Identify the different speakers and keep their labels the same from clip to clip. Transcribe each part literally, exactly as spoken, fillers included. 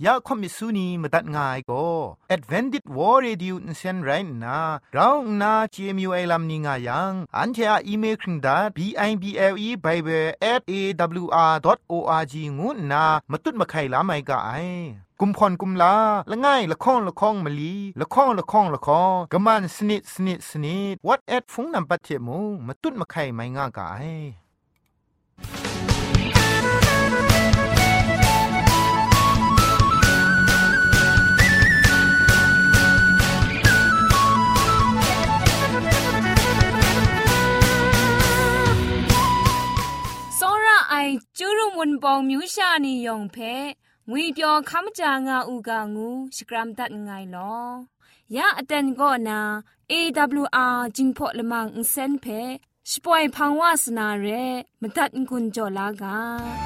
Speaker 1: ยาคอมิสุนีมาตัดง่ายก็ Advented War Radio นเซนไรนะเราหน้า จี เอ็ม ยู ไอ ลัมนิงายังอันเทออีเมลคิงดา บี ไอ บี แอล อี Bible แอท เอ ดับเบิลยู อาร์ ดอท โอ อาร์ จี งูนามาตุดมาไข่ลาไม่กะไอกุมพรกุมลาละง่ายละข้องละข้องมะลีละข้องละข้องละข้องกะมันสนิดสนิดสนิด What at ฟงนำปัจเจมูมาตุดมาไข่ไม่ง่ากะไอ
Speaker 2: ไอจูรุมุนปองมิวชานียองเพงุยเปียวคำจางาอูกางูสกรัมตัดไงลอยาอเตนก็นา เอ ดับเบิลยู อาร์ จิงพอละมังอินเซนเพสปอยพังวาสนาเรมตัดกุญจลากา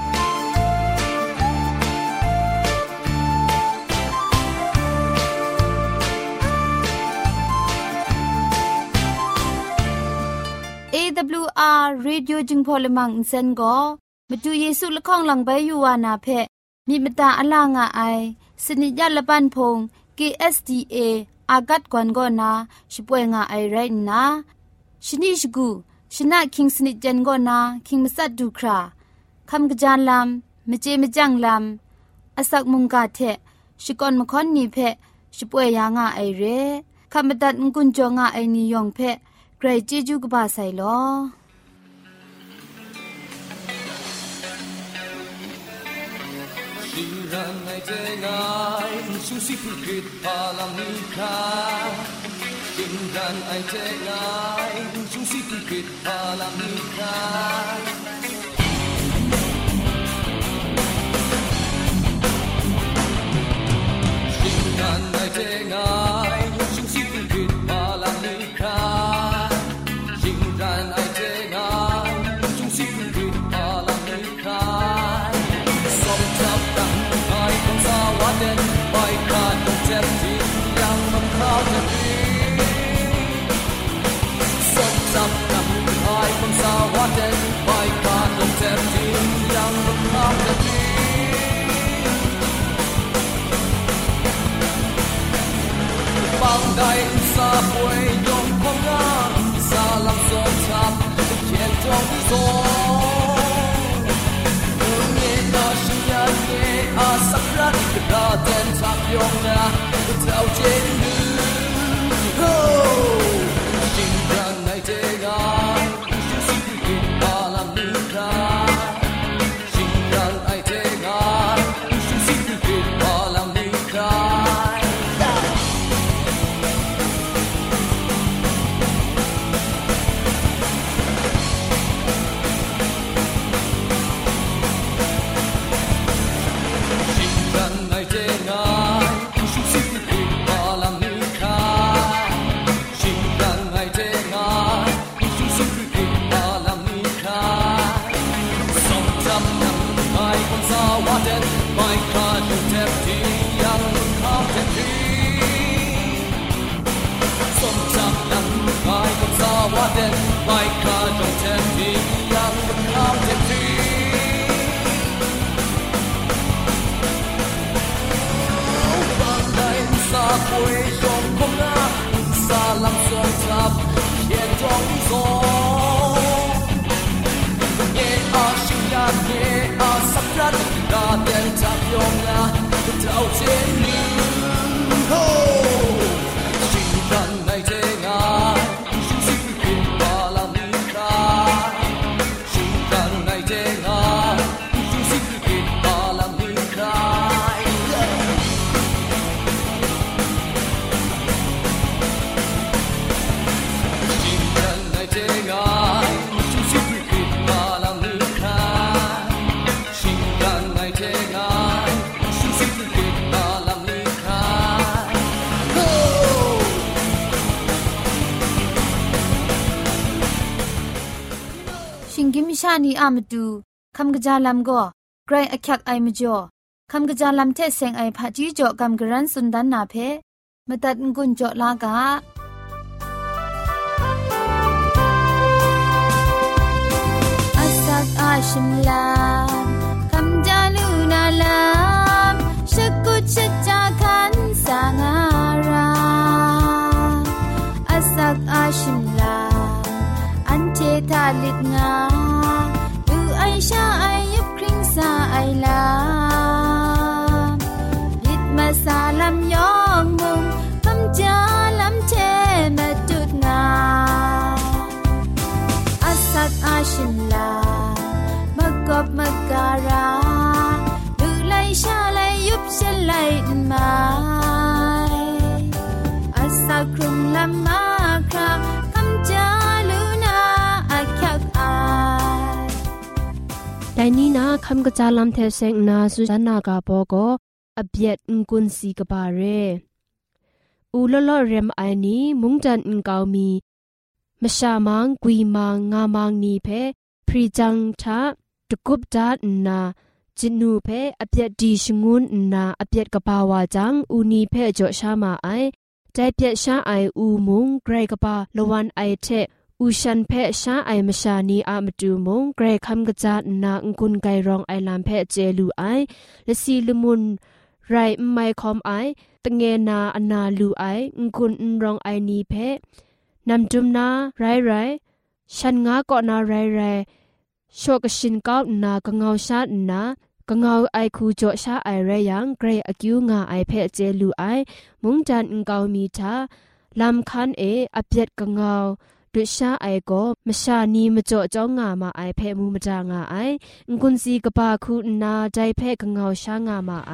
Speaker 3: เอ ดับเบิลยู อาร์ Radio จึงพอลมังอินเซนก็มาดูเยซูละข้องหลังใบยูวานาเพมีมตาอลางาไอสนิยะละปันพง เค เอส ดี เอ อากัดกวนก็นาช่วยงาไอไรนะชนิชกูชนะคิงสนิจันก็นาคิงมัสัดดูคราคำกระจานลำมเจมจังลำอาศักมุงกาเทชิกอนมคอนนีเพช่วยยางาไอเรคำบัดงกุนจงาไอนิยองเพใครเจจูกบาไซลอ
Speaker 4: ชิรันไอเจงายชูสิพุกิดพาลามิคาชิรันไอเจงายชูสิพุกิดพาลามิคาชิรันไอเจงายชูสิพุกิดพาลามิคาชิรันไอเจงายชูสิพุกิดพาลามิคาWaden by God the tempting young of counting Sons of them I from Sawaden by God the tempting young of counting Bang dai sa quay yong phong nga sa lam so chap khen trong so a sakra da den tap yong na tao chen nu ho jing dan nai te ga shu si ki pa la mi ka jing dan ai te ga shu si ki pa la mi ka My God, you tempty, young counting Sometimes I can saw what then My God, you tempty, young counting Bang dai sa quay trong không na Sa lam xuân thập Hiện trong gió Nghe a sinh ra nghe a sắc rắn Da den tap yong na tao chen ni ho Jing dan nai te nga shu si ki pa la mi ka Jing dan nai te nga shu si ki pa la mi ka Jing dan nai te nga shu si ki pa la mi ka
Speaker 3: ชิงกิมชานีอามาดูคำกระจาลำก็ไกรอักยักไอมจ่อคำกระจาลำเทเซงไอผาจีจ่อคำกระรันสุนดันนาเพมาตัดงุนจ่อลากาอาสักอาชิมลาคำจาลูนาลามชกุชเชลัยมาอาสาครุมลำมาคราคำจาลูนาอาคักอายแต่นี่นะคำกระจาลำเทเซงนาสุจานากาโปโกอเบียดงกุนสีกบาเรอูลลอเรมไอนี้มุงจันงกาวมีมชามังกุยมังงามังนีเพพรีจังทะตะกุบดาดนาจินูเพอเปียดีชงุนนาอเปียกบาวาจังอูนีเพจอชามาไอใจเปียชาไออูมุงไกรกบาละวันไอเทอูชันเพชาไอมชานีอามตูมุงไกรคำกะจาดนางกุนไกรองไอลามเพเจลูไอและซีลมุนไรไม่คอมไอตะเงนาอนาลูไองกุนรองไอนีเพนำจุมนาไรไรฉันงาก็นาไรไรโชกชินก้าวนากะเงาชาดนากะเงาไอคูโจชาไอไรยังเกรอกิวงาไอเพเจลูไอมุงจันงกาวมีทาลำคันเออเปียดกะเงาดุชาไอโกมชานีมจ่อจ้องงามาไอเพมูมจางาไองกุนซีกะปาคูนาใจเพกะเงาชางามาไอ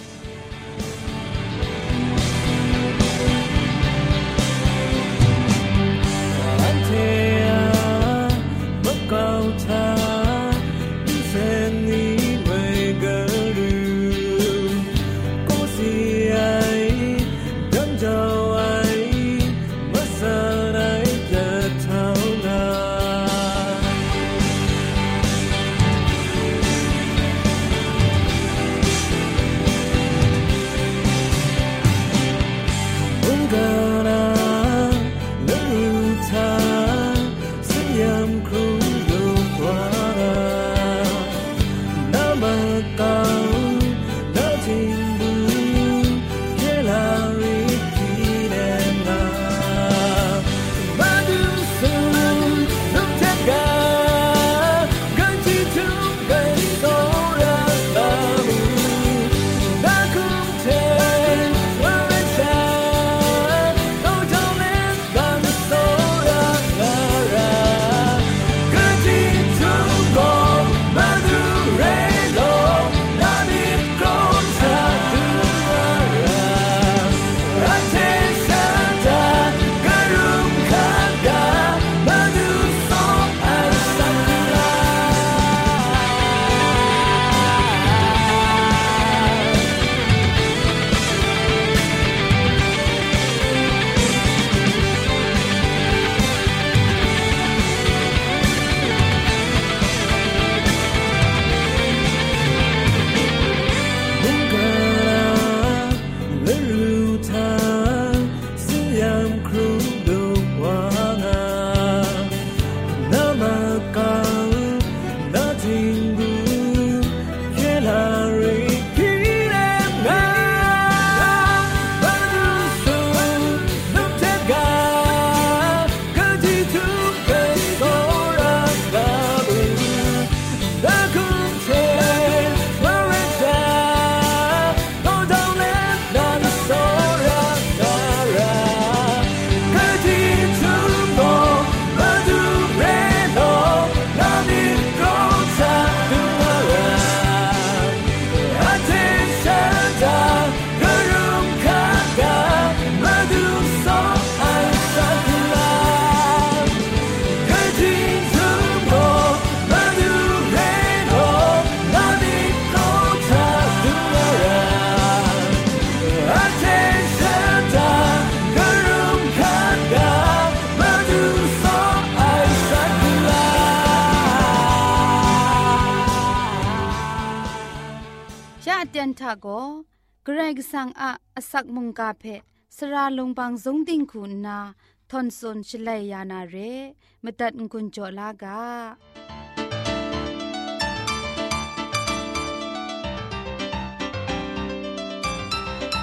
Speaker 3: เตียนทาโกเกรกสังอะอสักมุงกาเพสระลงบางสงติงคุณนาทอนซนชลัยยานาเรมตัดกุญจลากา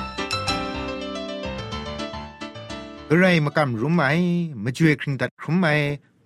Speaker 1: อะไรมากำรู้ไหมมาช่วยครึ่งตัดครุมไหม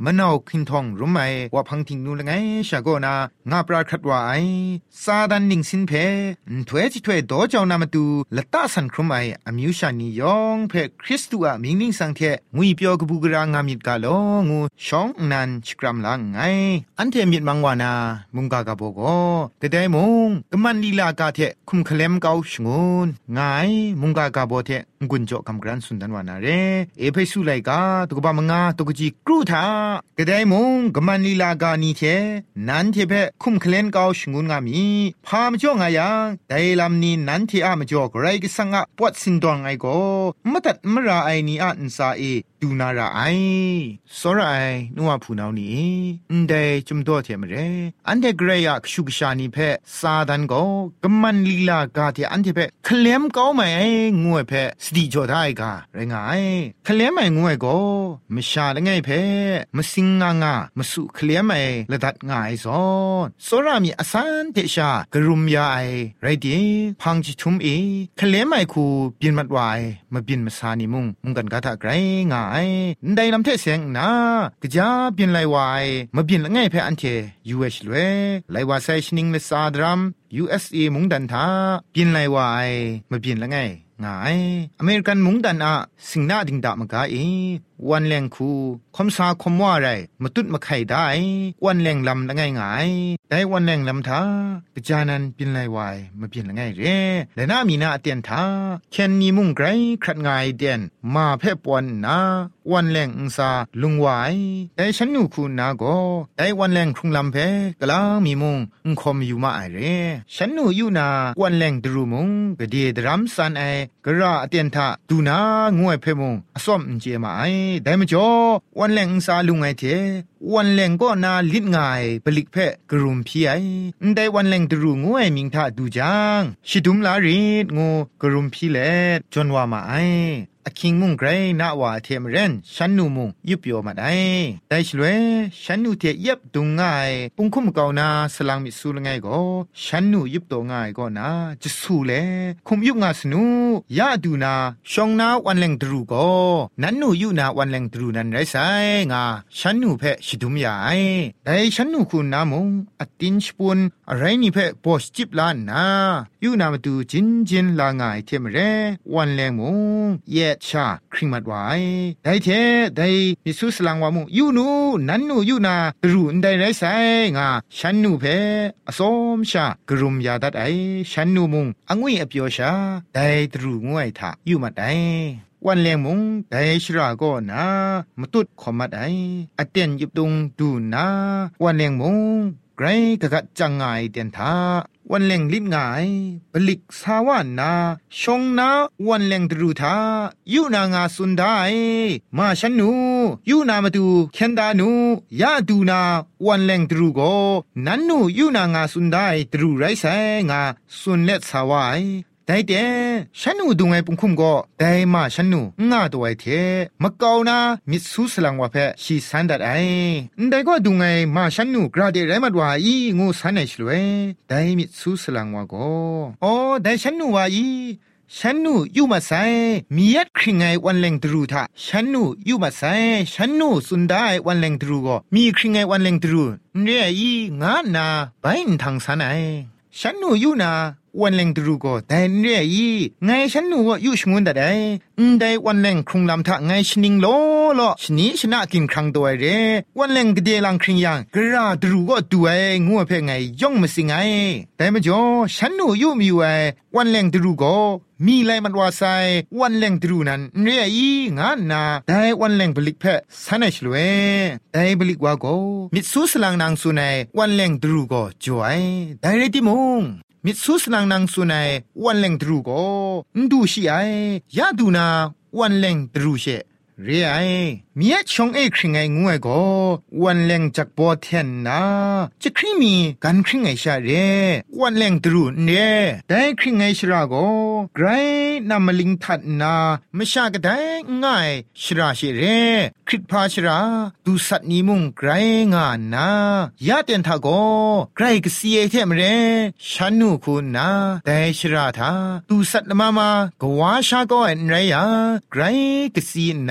Speaker 1: มะนาวคินทองรู้ไหมว่าพังทิงนูละไงชาโกนางาปราครัดว่าไอซาดันนิงสินเพถวยจิถวยโดเจ้านามาตูละตะสันครุมไออมิวชานียองเพคริสตุอะมิงนิงสังเทงุยเปียวกบูกรางามิดกาโลงูชองนันชกรัมลังไงอันเทมิดมังวานามุงกากาโบโกแต่ได้มุงกมันลีลากาเทคุมเคลมเกาชงุนไงมุงกากาโบเทงุนโจกำกรันสุนดันวานาเรเอเพสุไลกาตุกบามงาตุกจีกรูทาแต่ได้มุงกมันลีลากานีเทนันเทเพคุมเคลนเกาชงุนงามีพามจ่องายังไดลำนี้นันเทอะมจ่อกไรกิสังะปวดสินดวงไอโกมตัดมราไอนีอะอินซาเอดูนาราไอสระไอนัวผู้นาวนี้อันเดจุมโตเทมเรอันเดกรยะกชุกชานีเพซาดันโกกมันลีลากาเทอันเทเพเคลมเกาไมไองวยเพสติจอได้กาไรงายเคลมไองวยโกมชาละไงเพมสิงงางามสุเคลมไอละดัดง่ายซอนสระมีอสันเตชากรุมยาไอไรดีพังจิทุมเอเคลมไอคูเปลี่ยนมัดวายมาเปลี่ยนมาซานิมุงมุงกันกาทะไกรงายได้ลำเทเสียงนะกะจาเปลี่ยนไลวายมาเปลี่ยนละไงเพอันเท ยู เอช ลวยไลวาไซชนิงเลซาดรัม ยู เอส เอ มุงดันทาเปลี่ยนไลวายมาเปลี่ยนละไงง่ายอเมริกันมุงดันอะสิงนาดิงดามกาเอวันแรงคูคมซาคมว่าไรมาตุดมาไข่ได้วันแรงลำละไงง่ายได้วันแรงลำทากะจานันเปลี่ยนไลวายมาเปลี่ยนละไงเรและน่ามีนาเตียนทาแค่นี้มุงไกรครัดง่ายเดียนมาเพ่ปวนนาวันแรงอุซาลุงวายแต่ฉันนูคูนาโกได้วันแรงครุงลำเพกลางมีมุงอุคมอยู่มาไอเรฉันนูอยู่นาวันแรงดรูมุงกะเดียดรัมซันไอกระเตียนทาดูนางวยเพมุงอสอมเจมาไอได้มจ่อวันแรงอุซาลุงไอเทวันแรงก็นาลิดง่ายปลิกเพกรุมพี่ไอได้วันแรงดรูงวยมิงทาดูจังชิดุมลารีดงูกรุมพี่เลจนว่ามาไออคิงมุงไกรนาว่าเทมเรนฉันนูมุงยุบโยมาได้ได้ชลวยฉันนูเทยับตุงง่ายปุงคุมเกานาสลังมิสูลง่ายก็ฉันนูยุบตัวง่ายก็นาจะสู้เลคุมยุบงาสนูยาดูนาชองนาวันแรงดรูก็นั้นนูยุนาวันแรงดรูนั้นไรไซงาฉันนูเพชิดุมยาไอได้ฉันนูคุณนามุงอตินชปุนอะไรนี่เพบอสจิบลานนายูนามาดูจินจินลาง่ายเทมเรวันแรงมุงเยชาคริงมัดไว้ได้เทได้มิสุสลังวามุยูนูนันนูยูนาตรูนได้ไรไซงาฉันนูเพอสมชากรุมยาดัดไอฉันนูมุงอังวิอเปียวชาได้ตรูงวยทายูมาได้วันแรงมุงได้ชราก็นะมตุดขอมัดไออเตียนยุบตุงดูนะวันแรงมุงไกรกะกะจังไงเตียนทาวันแรงลิ้นง่ายปลิกสาวานาชงนาวันแรงดรูทายูนางาสุนได้มาฉันนูยูนามาดูเคนดานูยาดูนาวันแรงดรูโกนันนูยูนางาสุนได้ดรูไรแสงาสุนเล็ดสาวายได้เดฉันนูดูไงปุ่งคุมก็ได้มาฉันนูง่าตัวไอเทมะเกานามิสูสลังวะเพชีสันดัดไอได้ก็ดูไงมาฉันนูกราเดไรมัดว่าอีงูสันไอชลวยได้มิสูสลังวะก็อ๋อได้ฉันนูว่าอีฉันนูอยู่มาไซมียัดคริงไงวันแรงดรูทาฉันนูอยู่มาไซฉันนูสุนได้วันแรงดรูก็มีคริงไงวันแรงดรูเรียอีงานาไปอินทางสันไอฉันนูอยู่นาวันแรงดรูก็แต่เรียอีไงฉันนูว่าอยู่ชงวนแต่ได้ได้วันแรงครุงลำทะไงชนิงโลโลชนิชนะกินครั้งตัวเรวันแรงกเดลังคริงยังกระดรูก็ตัวไอ้งัวเพ่งไงย่องมาสิไงแต่ไม่จ่อฉันนูอยู่มีไว้วันแรงดรูก็มีไรมันว่าไซวันแรงดรูนั้นเรียอีงานนาได้วันแรงบลิกเพสันไอชลเวได้บลิกว่าก็มิดซูสลังนางสุนัยวันแรงดรูก็จ่วยได้เรติมงมิสุสนังนังสุนัยวันแรงดรูโกดูชิไอยาดูนาวันแรงดรูเชเรียไอมียชงเอคริงไองวยโกวันแรงจักปอเทนนาจะคริมีกันคริงไอชาเรวันแรงดรูเนได้คริงไอชราโกไกรนามลิงทัดนามชากะไดง่ายชราเชเรคริตพาชราดูสัตนีมุงไกรงานนายาเตียนทาโกไกรกสีเอเทมเรฉันนูคุณนาแต่ชราทาดูสัตมามากวาชาโกเอ็นไรยาไกรกสีนา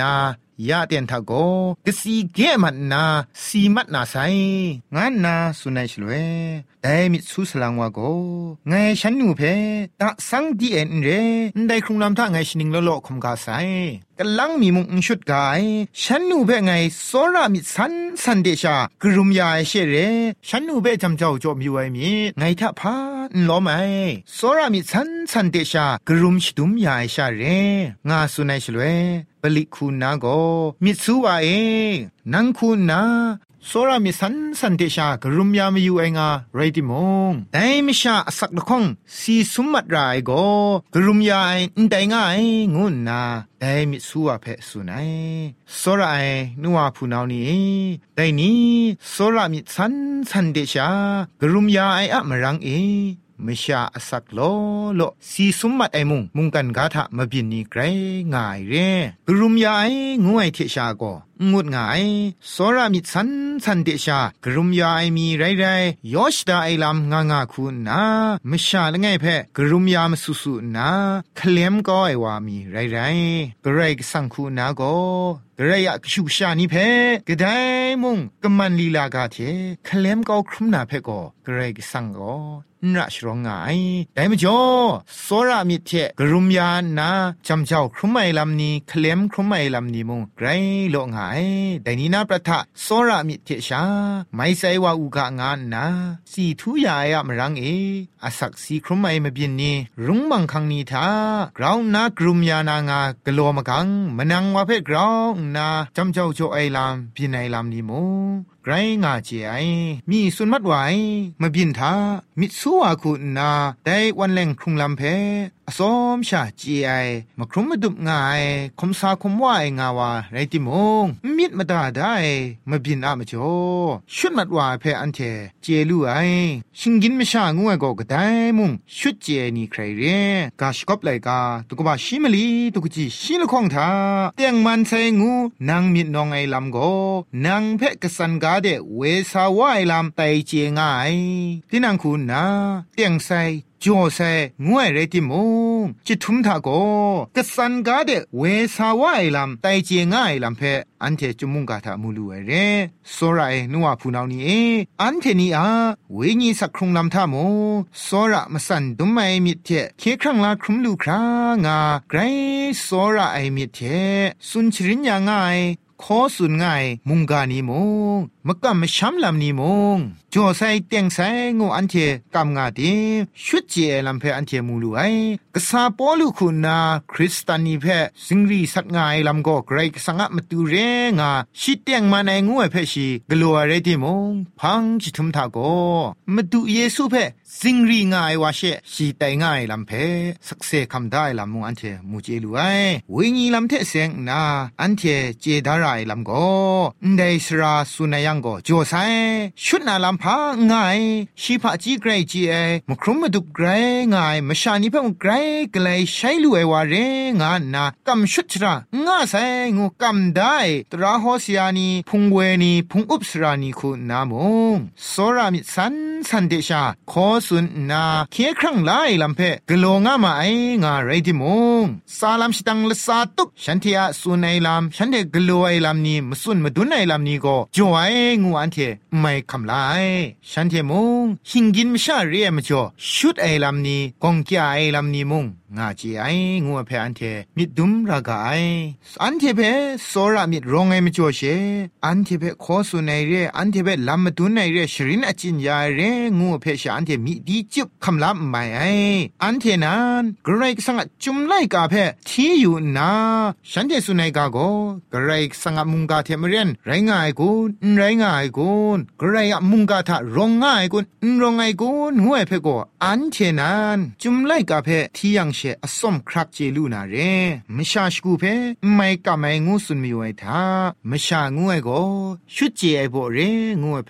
Speaker 1: ยาเตียนทาโกกสีเกมันนาสีมัดนาไซงั้นนาสุนัยชลเวแต่มิสุสลังวาโกไงฉันหนูเพตะสังดีเอ็นเรได้ครุงลำท่าไงชนิงโลโลคมกาไซกะลังมีมุงชุดกายฉันหนูเพไงโซรามิสันสันเดชากรุมยาเชเรฉันหนูเพจำเจ้าจอมอยู่ไอมีไงทับพานล้อมไอโซรามิสันสันเดชากรุมชดุมยาชาเรงาสุนัยชลเวปลิคูนาโกมิสุวาเอนังคูนาโซรามิสันสันเตชากรุมยามอยู่เองาไรติมงแต่ไม่ชาสักดคงสีสุมัดไรโกกรุมยาอินแต่ง่ายงุนนาแต่มิสุวาเพสุนัยโซราไอนัวพูนาวนี้แต่นี้โซรามิสันสันเตชากรุมยาไออะมรังเอไม่ชาสักโลโลสีสุมมัดไอมุงมุงกันกาทะมาบินนี่ไกรง่ายเร่กรุมยาไองวยเทชาโกงุดง่ายโซรามิสันสันเตชากรุมยาไอมีไรไรยอชดาไอลำงางาคุณนาไม่ชาละไงเพกรุมยามสุสุนาเคลมก็ไอวามีไรไรกระไรกสังคูนาโกกระไรอะกชูชานิเพกระไดมุงกมันลีลากาเทเคลมก็ครุมนาเพโกกระไรกสังโกน่าชรองไงแต่ไม่จอโซรามิเทกรุมยานาจำเจ้าครุมไอลำนี้เคลมครุมไอลำนี้มุงไกรโลงไงแต่นี้นาประทะโซรามิเทชาไม่ใช่ว่าอุกะงานนะสีทุยายะมรังเออาศักสีครุมไอมาบินนี้รุงบังคังนี้ท่ากราวน่ากรุมยานางากลัวมกังมันนังว่าเพกราวนาจำเจ้าโจไอลำบินไอลำนี้มุงไกรงาเจไอมีสุนมัดไว้มาบินทามิสุวาคุณนาได้วันแหล่งครุงลำเพอสมชาเจไอมาครุมมาดุบง่ายคมสาคมว่าไองาวาไรติมงมิดมาดาได้มาบินอามาโจชุดมัดว่าเพอันเทเจลูไอชิงกินไม่ชางวยก็กระไดมุงชุดเจนี่ใครเรียกาชกอบไลกาตุกบาชิมลีตุกจีชิลคงทาเตียงมันใส่งูนางมิดนองไอลำโกนางเพกสันกาเดเวสาวไอลำไตเจง่ายที่นางคุณนาเตียงใส่จอใส่งวยเรติมงจิทุมทาโกกะสันกาเดเวสาวไอลำไตเจง่ายลำเพอันเทจุมุงกาทามูลูเอเรโซไรนัวพูนาวนี้อันเทนีอาเวญีสักครุงลำทาโมโซระมาสันดุมไอมิเทเคครั้งลาครุมลูครางาไกรโซระไอมิเทสุนชริญญาง่ายขอสุนง่ายมุงกานีมงมะกะมะช้ำลำนีมงจอใส่เตียงใส่งูอันเทกำงาดีชุดเจลำเพอันเทมูลูไอกษาปอลูคุณนาคริสตานีเพสิงรีสัตงายลำก็ไกรกสังะมตูเรงาชิดเตียงมาในงูเพชีกลัวเรติมงพังจิทุมทาโกมตูเยซูเพสิงรีง่ายวาเชชีไตง่ายลำเพสักเซคำได้ลำมงอันเทมูเจลูไอวิญีลำเทเสงนาอันเทเจดารายลำก็ได้สราสุนัยยังก็จ่อใส่ชุดนาลำพาง่ายชีพะจีไกรจีเอมครุมมาดุไกรง่ายมชานิเพ่งไกรกลายใช้ลูเอวาเรงานนากำชุดระง่าใส่งูกำได้ตราโฮเสียนีพุงเวนีพุงอุบสรานีคุณนามงโซรามิสันสันเดชาขอสุนนาเคียครั้งไล่ลำเพกโลงามาไองาไรดิมงซาลามชิตังละซาตุกฉันเทียสุนไอลำฉันเดกโลไอลำนี้มสุนมาดุนไอลำนี้ก็จ่อไองูอันเทไม่คำไลฉันเทมงหิงกินมชาเรียมจ่อชุดไอลำนี้กงกี้ไอลำนี้มงงาจีไองูเพอันเทมิดุมรากาไออันเทเพโซรามิดรองไอมจ่อเชอันเทเพขอสุนไอเรอันเทเพลำมาดุนไอเรชรินอจินยาเรงูเพชอันเทมิดีจุบคำลำไม่ไออันเทนั้นกระไรสังจุมไลกาเพที่อยู่นาฉันเทสุนัยกาโกกระไรสังมุงกาเทมเรนไรง่ายกูไรง่ายกูกระไรมุงกาทะรองง่ายกูรองง่ายกูงวยเพโกอันเทนั้นจุมไลกาเพที่ยังเชอสมครักเจลูนาเรมชาชกูเพไม่กะไม่งูสุนมีไว้ท่ามชางูไอโกชุดเจไอโบเรงูเพ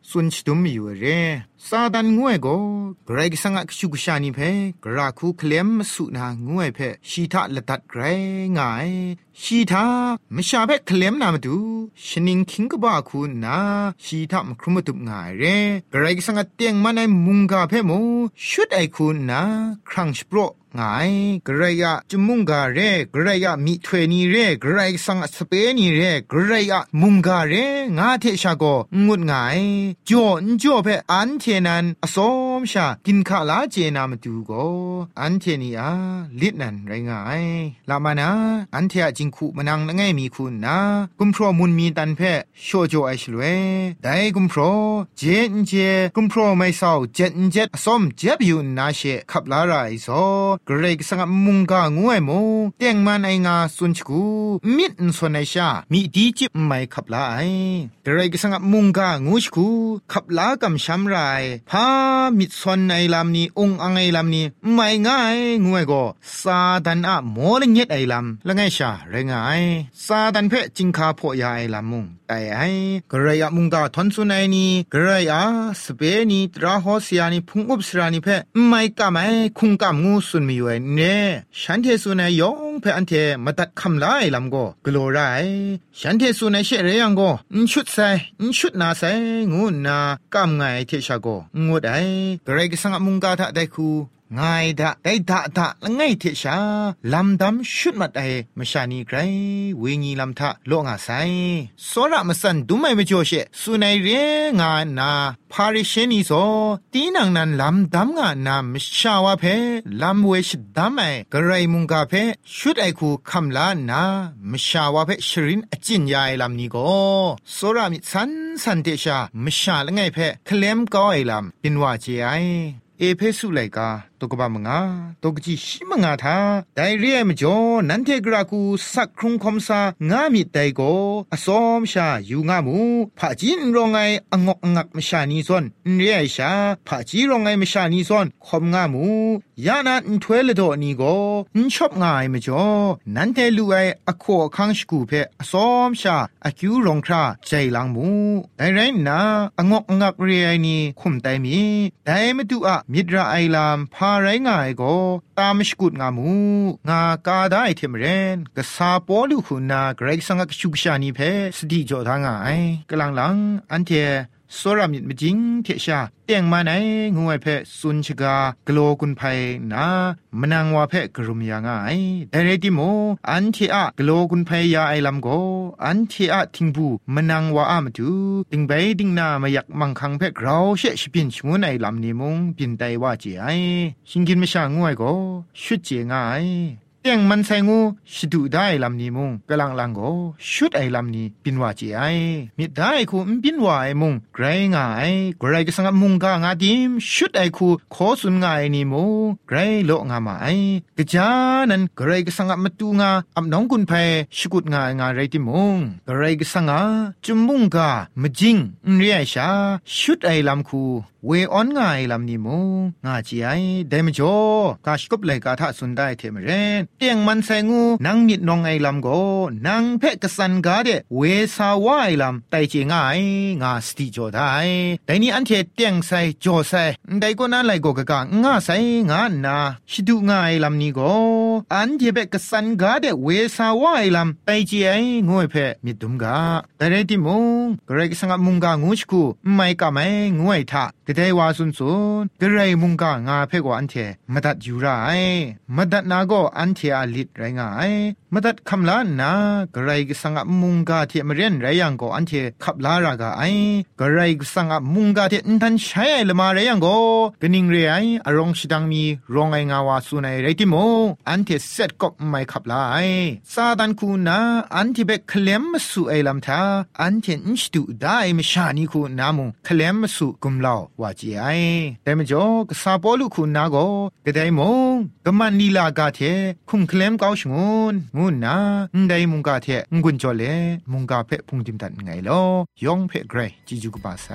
Speaker 1: สุนชดุมอยู่เรซาดันงวยโกไกรกสังกชุกชานิเพกราคูเคลมสุนางวยเพชีทะละตัดไกรงายชีทามชาเพเคลมนามาดูชนิงคิงกบาคูนาชีทามครุมตุบงายเรไกรกสังกเตียงมันไอมุงกาเพโมชุดไอคูนาครั้งสโปรงายกระยะจมุงกาเรกระยะมิถวยนีเรกระยะสังสเปนีเรกระยะมุงกาเรงาเทชาโกงุดงายจ่อนจ่อเพอันเทนันอสอมชากินข้าลาเจนามตูโกอันเทนีอาลิดนันไรงายลามานาอันเทอะจิงคูมนังละไงมีคุณนากุมพรมุนมีตันเพโชโจไอชลเวไดกุมพรเจนเจกุมพรไม่เศร้าเจ็ดเจ็ดอสอมเจ็บอยู่นาเชขับลาไรซอกระไรสังมุงกางวยโมเตียงมันไองาสุนชกูมิดนสนไอชามีดีจิบไม่ขับลาไอกระไรสังมุงกางูชกูขับลากำช้ำไรพามิดสนไอลำนี้องอังไอลำนี้ไม่ง่ายงวยก็ซาดันอะโมลเงียดไอลำละไงชาไรงายซาดันเพจิงคาโพยาไอลำมุงแต่ไอกระไรมุงกาทนสุนัยนี้กระไรอะสเปนีตราฮอสยานีพุงอุบสรานีเพไม่กะไม่คุงกะงูสุนมีอยู่เน่ฉันเทสุนัยยองเพอันเทมาตัดคำลายลำก็กลัวไรฉันเทสุนัยเชเรยังก็อินชุดใส่อินชุดนาใส่งูนากำไงเทชาโกงูได้กระไรก็สังมุงกาทะได้คูง่ายดะได้ดะดะละไงเทชาลำดำชุดมาได้มชานีไกรเวงีลำทะโลงอาไซสระมสันดูไม่ไม่จ่อเชสุนัยเรงานาพาริเชนีโซตีนังนันลำดำงานามชาวะเพลำเวชดำไอกระไรมุงกาเพชุดไอคูคำลานามชาวะเพชรินอจินยายลำนี้ก็สระมิสันสันเตชามชาละไงเพเคลมก้อยลำเป็นว่าเจไอเอเพสุไลกาตกบามงาตกจิชิมงาทาไดเรียมจ่อนันเทกรากูสักครุงคอมซางามิไดโกอสอมชาอยู่งามูผาจินรองไงองกงักมชานีซอนเรียชาผาจีรองไงมชานีซอนคอมงามูยานันถวยละโดนีโกนชอบงายมจ่อนันเทลูไออโคคังสกูเพอสอมชาอคิวรองคราใจลังมูไดไรนาองกงักเรียนีคุมไดมีไดมตุอะมิดราไอลามพาไรงายก็ตามสกุดงามูงากาได้เทมเรนกษาปอลุคุณนาเกรกสังกชุกชานีเพสติจอทางไงกลังหลังอันเทสรามิดมจิงเทชาเตียงมาไหนงวยเพสุนชกากโลกุนไพนามนางวาเพกรุมยางไงแต่เรติโมอันเทอะกโลกุนไพยาไอลำโกอันเทอะทิงบูมนางวาอามาดูติงไปดิงนามาอยากมังคังเพกเราเชชปินชงวนไอลำนี้มงปินไตว่าเจไอชิงกินไม่ช่างงวยก็ชุดเจงไงเตียงมันใส่งูชิดูได้ลำนี้มุงกำลังลังโกชุดไอลำนี้ปินว่าเจไอมิได้คูมปินว่าไอมุงไกรงายไกรก็สังมุงกางาดิมชุดไอคูขอสุนงายนี่มุงไกรโลงามาไอกะจานันไกรก็สังมาตูงาอับน้องกุนเพชกุดงายงาไรติมุงไกรก็สังจุมุงกามจิงเรียชาชุดไอลำคูเวออนงายลำนี้มุงงาจีไอเดมจ่อกาชกบเลยกาทะสุนได้เทมเรนเตียงมันใส่งูนางมิดนองไอลำโกนางเพกสันกาเดเวสาวายลำไตเจงายงาสติจอได้แต่นี่อันเทเตียงใส่จอใส่ได้ก็นั่นไลโกกะกางาใส่งานาชิดูงายลำนี้โกอันเทเปกสันกาเดเวสาวายลำไตเจไองวยเพมิดุมกาแต่เรติมุงกระไรสังมุงกางูชกูไม่กะไม่งวยทะกระไดวาสุนสุนกระไรมุงกางาเพกว่าอันเทมาดัดอยู่ไรมาดัดนาโกอันเทอาลิดไรงายมาดัดคำลานนะกระไรสังมุงกาเทมเรียนไรยังโกอันเทขับลารากาไอกระไรสังมุงกาเทอินทันใช้ละมาไรยังโกกนิงเรไออารมณ์ชิดังมีรองไองาวาสุนัยไรติโมอันเทเซตก็ไม่ขับลาไอซาดันคูนาอันเทเบคเลมสุไอลำทาอันเทอินสตูได้ไม่ชานีคูนามุคเลมสุกุมลาวว่าจีไอแต่มจ่อกษาปอลุคูนาโกกระไดมงกมันนีลากาเทคุมเคลมเกาชงวนงูนาไดมุงกาเทงุนจอเลมุงกาเพพุงติมตันไงลอยองเพเกรจิจุกบาไซ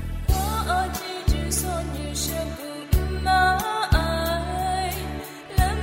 Speaker 5: 我爱记住所有相顾爱，两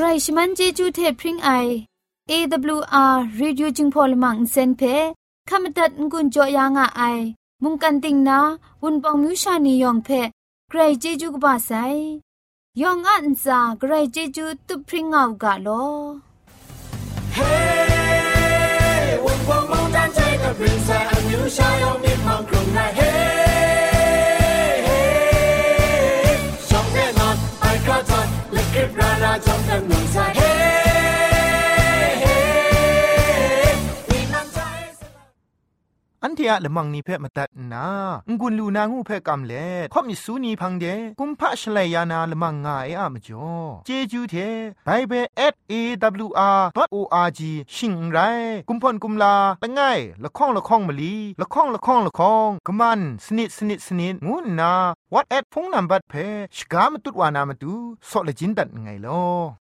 Speaker 3: ชมันเจจูเทพริงไอ เอ ดับเบิลยู อาร์ Radio จึงพอลมังเซนเพขามตัดงุนจ่อยางอ้ายมุงกันติงนาวุนปองมิวชานียองเพใครเจจูกบาไซยองอันซาใครเจจูตุพริงเอากะโล
Speaker 4: เฮ้วุนปองมองดันใจกับพริงไซอันมิวชายองมีความกรุงไนเฮ้ช่องแน่นอนไปกระทัดและคลิปราราจอมกันเมืองไซเฮ้
Speaker 1: อันที่อะละมังนิเพ่มาตัดนางุนลูนางูเพ่กำเล่ข่อมิสูนีพังเดกุมพะชเลยานาละมังงาเออะมจ่อเจจูเทไบเบิล แอท เอ ดับเบิลยู อาร์ ดอท โอ อาร์ จี ชิงไรกุมพ่นกุมลาละง่ายละข้องละข้องมะลีละข้องละข้องละข้องกะมันสนิดสนิดสนิดงูนาวอทแอทพงนัมบัดเพ่ชกามตุดวานามตุซอเลจินดัดไงลอ